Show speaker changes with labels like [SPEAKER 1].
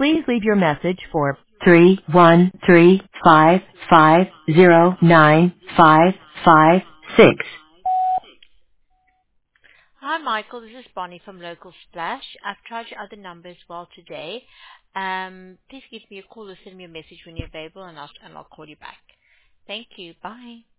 [SPEAKER 1] Please leave your message for 31355095556.
[SPEAKER 2] Hi, Michael. This is Bonnie from Local Splash. I've tried your other number as well today. Please give me a call or send me a message when you're available, and I'll call you back. Thank you. Bye.